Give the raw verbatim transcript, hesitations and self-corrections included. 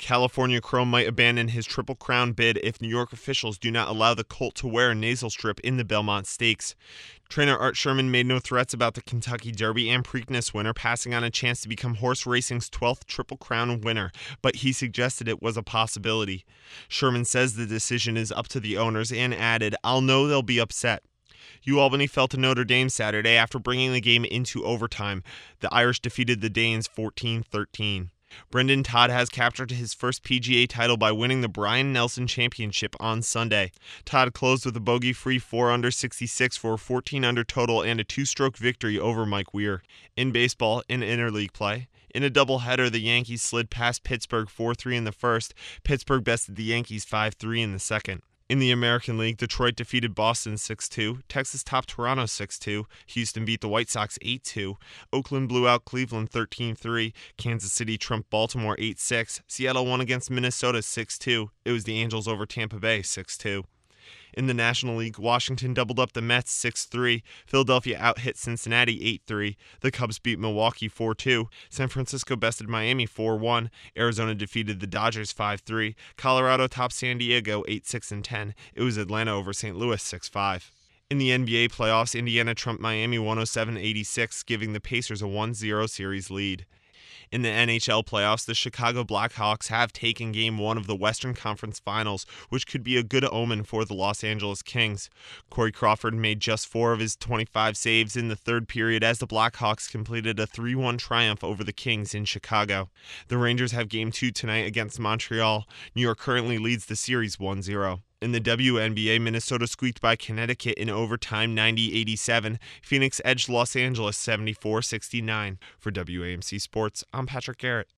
California Chrome might abandon his Triple Crown bid if New York officials do not allow the colt to wear a nasal strip in the Belmont Stakes. Trainer Art Sherman made no threats about the Kentucky Derby and Preakness winner passing on a chance to become horse racing's twelfth Triple Crown winner, but he suggested it was a possibility. Sherman says the decision is up to the owners and added, "I'll know they'll be upset." UAlbany fell to Notre Dame Saturday after bringing the game into overtime. The Irish defeated the Danes fourteen thirteen. Brendan Todd has captured his first P G A title by winning the Brian Nelson Championship on Sunday. Todd closed with a bogey-free four under sixty-six for a fourteen under total and a two-stroke victory over Mike Weir. In baseball, in interleague play, in a doubleheader, the Yankees slid past Pittsburgh four three in the first. Pittsburgh bested the Yankees five three in the second. In the American League, Detroit defeated Boston six two, Texas topped Toronto six two, Houston beat the White Sox eight two, Oakland blew out Cleveland thirteen three, Kansas City trumped Baltimore eight six, Seattle won against Minnesota six two. It was the Angels over Tampa Bay six two. In the National League, Washington doubled up the Mets six three, Philadelphia out-hit Cincinnati eight three, the Cubs beat Milwaukee four two, San Francisco bested Miami four one, Arizona defeated the Dodgers five three, Colorado topped San Diego eight six and ten, it was Atlanta over Saint Louis six five. In the N B A playoffs, Indiana trumped Miami one oh seven eighty-six, giving the Pacers a one zero series lead. In the N H L playoffs, the Chicago Blackhawks have taken Game one of the Western Conference Finals, which could be a good omen for the Los Angeles Kings. Corey Crawford made just four of his twenty-five saves in the third period as the Blackhawks completed a three one triumph over the Kings in Chicago. The Rangers have Game two tonight against Montreal. New York currently leads the series one zero. In the W N B A, Minnesota squeaked by Connecticut in overtime ninety eighty-seven. Phoenix edged Los Angeles seventy-four sixty-nine. For W A M C Sports, I'm Patrick Garrett.